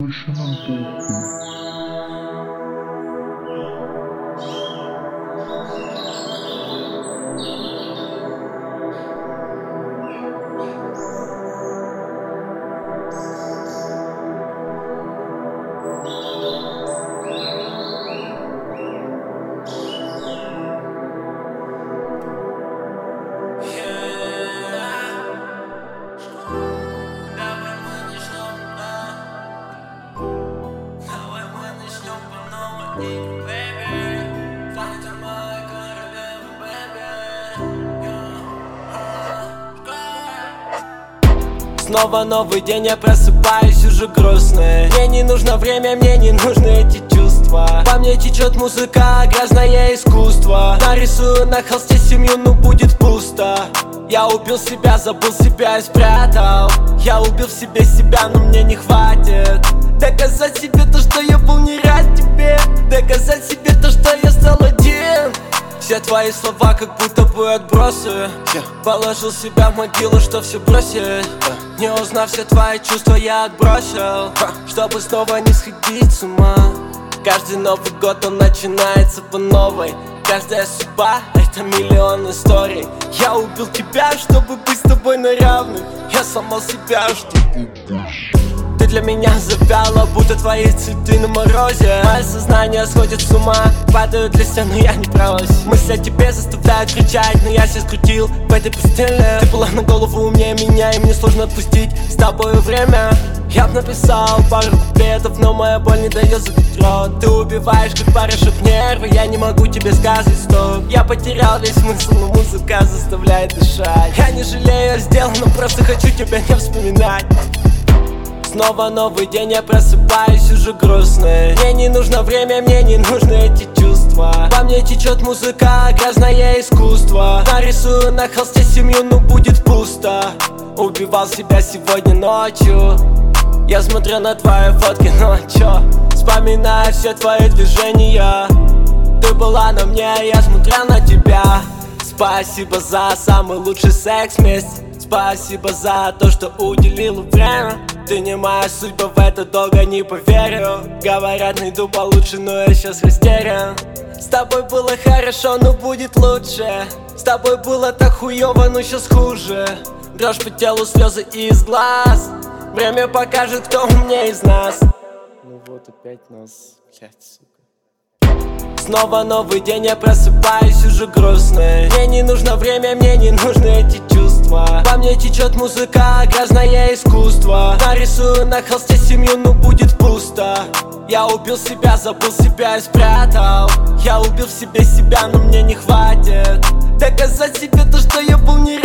Больше нам похуй. Снова новый день, я просыпаюсь уже грустный. Мне не нужно время, мне не нужны эти чувства. По мне течет музыка, грязное искусство. Нарисую на холсте семью, но будет пусто. Я убил себя, забыл себя и спрятал. Я убил в себе себя, но мне не хватит доказать себе то, что я был не рад тебе. Доказать себе то, что я стал один. Все твои слова как будто бы отбросы. Положил себя в могилу, что все бросить. Не узнав все твои чувства, я отбросил, чтобы снова не сходить с ума. Каждый Новый год, он начинается по новой. Каждая судьба — это миллион историй. Я убил тебя, чтобы быть с тобой на равных. Я сломал себя, чтобы ты для меня завяла, будто твои цветы на морозе. Мое сознание сходит с ума, падаю для стен, но я не правлюсь. Мысли о тебе заставляют кричать, но я себя скрутил в этой постели. Ты была на голову умнее меня, и мне сложно отпустить с тобой время. Я б написал пару куплетов, но моя боль не дает забыть рот. Ты убиваешь как порошок нервы, я не могу тебе сказать стоп. Я потерял весь смысл, но музыка заставляет дышать. Я не жалею о сделанном, просто хочу тебя не вспоминать. Снова новый день, я просыпаюсь уже грустный. Мне не нужно время, мне не нужны эти чувства. По мне течет музыка, грязное искусство. Нарисую на холсте семью, но будет пусто. Убивал себя сегодня ночью. Я смотрю на твои фотки ночью, вспоминаю все твои движения. Ты была на мне, я смотрел на тебя. Спасибо за самый лучший секс вместе. Спасибо за то, что уделила время. Ты не моя судьба, в это долго не поверю. Говорят, найду получше, но я сейчас растерян. С тобой было хорошо, но будет лучше. С тобой было так хуёво, но сейчас хуже. Дрожь по телу, слезы из глаз. Время покажет, кто умнее из нас. Ну вот опять нас, блядь, сука. Снова новый день, я просыпаюсь уже грустный. Мне не нужно время, мне не нужны эти чувства. По мне течет музыка, грязное искусство. Нарисую на холсте семью, но будет пусто. Я убил себя, забыл себя и спрятал. Я убил в себе себя, но мне не хватит доказать себе то, что я был не